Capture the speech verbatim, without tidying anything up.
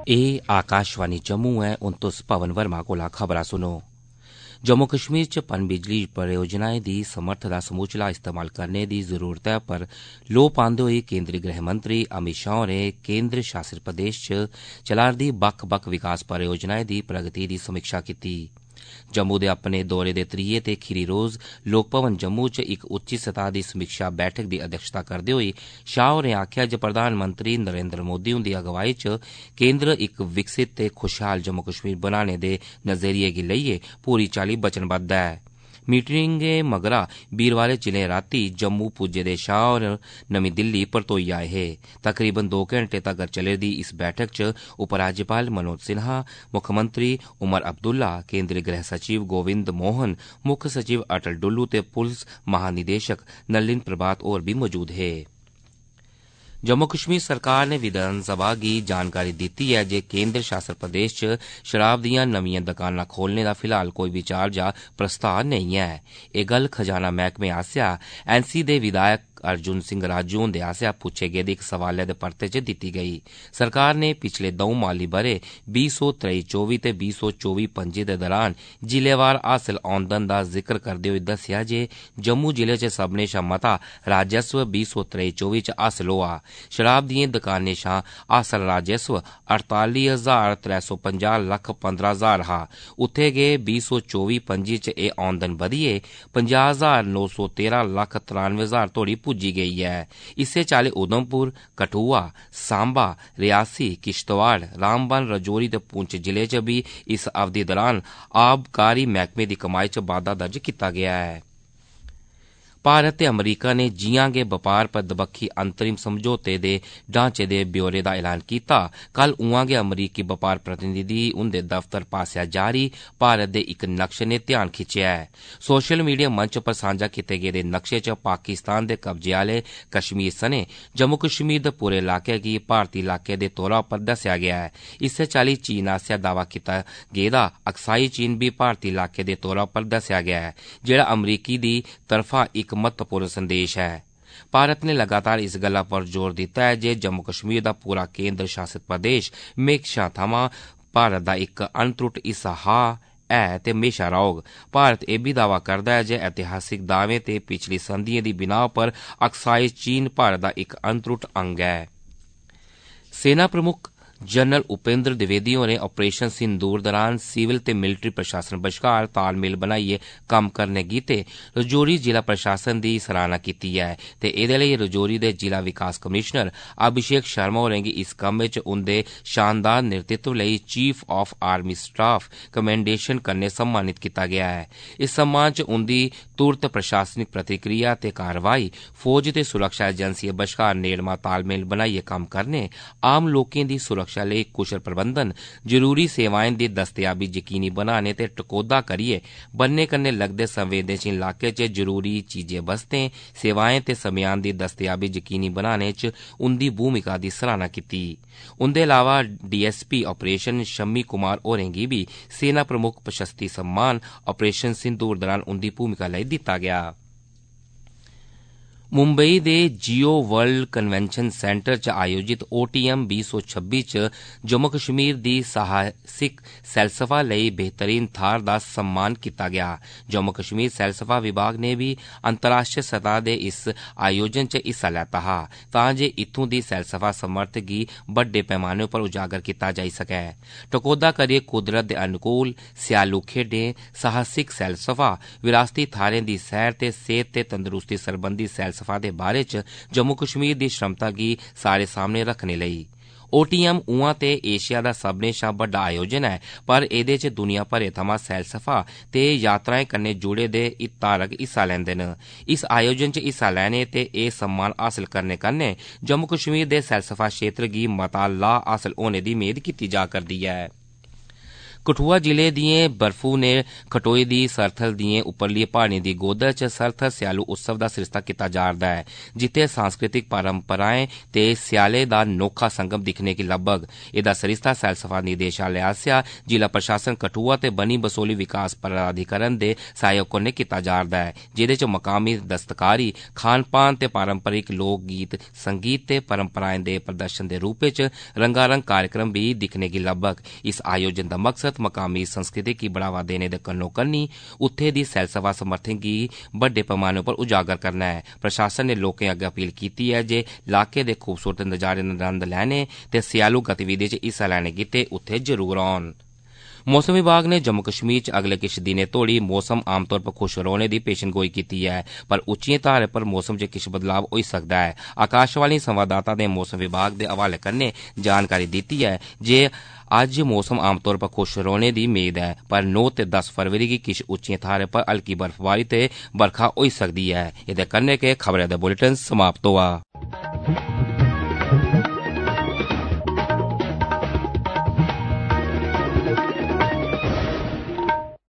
ए आकाशवाणी जम्मू है। हुण तुस पवन वर्मा कोला खबरां सुनो। जम्मू कश्मीर च पन बिजली परियोजनाएं दी समर्थ दा समूचला इस्तेमाल करने दी जरूरतै पर लोऽ पांदे होई केंद्री गृह मंत्री अमित शाह होरें केंद्र शासित प्रदेश च चला'रदी बक्ख बक्ख विकास परियोजनाएं दी प्रगति दी समीक्षा कीती। जम्मू दे अपने दौरे दे त्रीये ते खीरी रोज लोक भवन जम्मू च इक उच्ची सतह दी समीक्षा बैठक दी अध्यक्षता करदे होई शाह होरें आखेआ जे प्रधानमंत्री नरेंद्र मोदी हुंदी अगुवाई च केंद्र इक विकसित ते खुशहाल जम्मू कश्मीर बनाने दे नजरिये गी लेइयै पूरी चाल्ली वचनबद्ध ऐ। मीटिंगें मगरा वीरवारें चिरें रातीं जम्मू पुज्जे दे शाह होर नमीं दिल्ली परतोई आए हे। तकरीबन दो घैंटे तगर चले दी इस बैठक च उपराज्यपाल मनोज सिन्हा, मुक्खमंत्री उमर अब्दुल्ला, केंद्री गृह सचिव गोविंद मोहन, मुक्ख सचिव अटल डुल्लू ते पुलस महानिदेशक नलिन प्रभात होर बी मौजूद हे। जम्मू कश्मीर सरकार ने विधानसभा गी जानकारी दित्ती ऐ जे केंद्र शासित प्रदेश च शराब दियां नमियां दकानां खोलने दा फिलहाल कोई विचार जां प्रस्ताव नेईं ऐ। एह् गल्ल खजाना मैह्कमे आसेआ एनसी दे विधायक अर्जुन सिंह राजू हुंदे आसेआ पुच्छे गेदे इक सवालै दे परते च दित्ती गेई। सरकार ने पिछले दौं माली ब'रे बीह् सौ त्रेई चौबी ते बीह् सौ चौबी पंजी दे दौरान जिलेवार हासल औंदन दा जिक्र करदे होई दस्सेआ जे जम्मू जिले च सब्भनें शा मता राजस्व बीह् सौ त्रेई चौबी च हासल होआ। शराब दिएं दकानें शा हासल राजस्व अड़ताली हजार त्रै सौ पंजाह् लक्ख पंदरां हजार हा। उत्थे गै बीह् सौ चौबी पंजी च एह् औंदन बधियै पंजाह् हजार नौ सौ तेरां लक्ख त्रानवे हजार तोड़ी पुज्जी गेई ऐ। इस्सै चाल्ली उधमपुर, कठुआ, सांबा, रियासी, किश्तवाड़, रामबन, रजौरी ते पुंछ जिले च बी इस अवधि दौरान आबकारी मैह्कमे दी कमाई च बाद्दा दर्ज कीता गेआ ऐ। भारत ते अमरीका ने जियां गै बपार पर दबक्खी अंतरिम समझौते दे ढांचे दे ब्यौरे दा ऐलान कीता, कल उआं गै अमरीकी बपार प्रतिनिधि हुंदे दफ्तर पासेआ जारी भारत दे इक नक्शे ने ध्यान खिच्चेआ ऐ। सोशल मीडिया मंच पर सांझा कीते गेदे नक्शे च पाकिस्तान दे कब्जे आह्ले कश्मीर सने जम्मू कश्मीर दे पूरे इलाके गी भारती इलाके दे तौरा पर दस्सेआ गेआ ऐ। इस्सै चाल्ली चीन आसेआ दावा कीता गेदा अक्साई चीन बी भारती इलाके दे तौरा पर दस्सेआ गेआ ऐ, जेह्ड़ा अमरीकी दी तरफा इक महत्वपूर्ण संदेश ऐ। भारत ने लगातार इस गल्ला पर जोर दित्ता ऐ जे जम्मू कश्मीर दा पूरा केंद्र शासित प्रदेश म्हेशां थमां भारत दा इक अनत्रुट हिस्सा हा ऐ ते म्हेशा रौह्ग। भारत एह् बी दावा करदा ऐ जे ऐतिहासिक दावें ते पिछली संधियें दी बिनाह् पर अक्साई चीन भारत दा इक अनत्रुट अंग ऐ। सेना प्रमुख जनरल उपेंद्र द्विवेदी होरें ऑपरेशन सिंदूर दौरान सिविल ते मिलिटरी प्रशासन बश्कार तालमेल बनाइयै कम्म करने गित्ते रजौरी जिला प्रशासन दी सराहना कीती ऐ ते एह्दे लेई रजौरी दे जिला विकास कमिशनर अभिषेक शर्मा होरें गी इस कम्मै च उंदे शानदार नेतृत्व लेई chief of army staff commendation कन्नै सम्मानित कीता गेआ ऐ। इस सम्मान च उंदी तुरत प्रशासनिक प्रतिक्रिया ते कारवाई, फौज ते सुरक्षा एजेंसिएं बश्कार नेड़मा तालमेल बनाइयै कम्म करने, आम लोकें दी सुरक्षा लेई कुशल प्रबंधन, जरूरी सेवाएं दी दस्तयाबी यकीनी बनाने ते टकोह्दा करियै बन्ने कन्नै लगदे संवेदनशील इलाके च जरूरी चीजें बस्तें, सेवाएं ते समेयान दी दस्तयाबी यकीनी बनाने च उंदी भूमिका दी सराहना कीती। उंदे अलावा डीएसपी ऑपरेशन शम्मी कुमार होरें गी बी सेना प्रमुख प्रशस्ति सम्मान ऑपरेशन सिंदूर दौरान उंदी भूमिका लेई दित्ता गेआ। मुंबई दे जियो वर्ल्ड कन्वेंशन सेंटर च आयोजित ओटीएम बीह् सौ छब्बी च जम्मू कश्मीर दी साहसिक सैलसफा लेई बेहतरीन थाह्र दा सम्मान कीता गेआ। जम्मू कश्मीर सैलसफा विभाग ने बी अंतर्राष्ट्रीय सतह दे इस आयोजन च हिस्सा लैता हा तां जे इत्थूं दी सैलसफा समर्थ गी बड्डे पैमाने पर उजागर कीता जाई सकै। टकोह्दा करियै कुदरत दे अनुकूल स्यालू खेड्डें, साहसिक सैलसफा, विरासती थाह्रें दी सैर ते सेह्त ते तंदरुस्ती सरबंधी सैलसफा दे बारे च जम्मू कश्मीर दी क्षमता गी सारे सामने रखने लेई। ओटीएम उआं ते एशिया दा सब्भनें शा बड्डा आयोजन ऐ, पर एह्दे च दुनिया भरै थमां सैलसफा ते यात्राएं कन्नै जुड़े दे हितधारक हिस्सा लैंदे न। इस आयोजन च हिस्सा लैने ते एह् सम्मान हासल करने कन्नै जम्मू कश्मीर दे सैलसफा क्षेत्र गी मता लाह् हासल होने दी मेद कीती जा करदी ऐ। कठुआ जिले दिएं बर्फू ने खटोई दी सरथल दिएं उपरली प्हाड़िएं दी गोद च सरथल स्यालू उत्सव दा सरिस्ता कीता जा'रदा ऐ, जित्थे सांस्कृतिक परंपराएं ते स्याले दा नोखा संगम दिक्खने गी लब्बग। एह्दा सरिस्ता सैलसफा निदेशालय आसेआ जिला प्रशासन कठुआ ते बनी बसोली विकास प्राधिकरण दे सैह्योग कन्नै कीता जा'रदा ऐ, जेह्दे च मकामी दस्तकारी, खान पान ते पारंपरिक लोक गीत, संगीत ते परंपराएं दे प्रदर्शन दे रूपै च रंगारंग कार्यक्रम भी दिक्खने गी लब्बग। इस आयोजन दा मकसद मकामी संस्कृति गी बढ़ावा देने दे कन्नो कन्नी उत्थे दी सैलसफा समर्थें गी बड्डे पैमाने पर उजागर करना ऐ। प्रशासन ने लोकें अग्गे अपील कीती ऐ जे इलाके दे खूबसूरत नज़ारे दा नंद लैने ते स्यालू गतिविधिएं च हिस्सा लैने गित्तै उत्थे जरूर औन। मौसम विभाग ने जम्मू कश्मीर च अगले किश दिनें तोड़ी मौसम आमतौर पर खुश रौहने दी पेशनगोई कीती ऐ, पर उच्चिएं धारें पर मौसम च किश बदलाव होई सकदा ऐ। आकाशवाणी संवाददाता ने मौसम विभाग दे हवाले कन्नै जानकारी दित्ती ऐ जे अज्ज मौसम आमतौर पर खुश रौहने दी मेद ऐ, पर नौ ते दस फरवरी गी किश उच्चिएं थाह्रें पर हल्की बर्फबारी ते बरखा होई सकदी ऐ। एह्दे कन्नै गै खबरै दा बुलेटिन समाप्त होआ।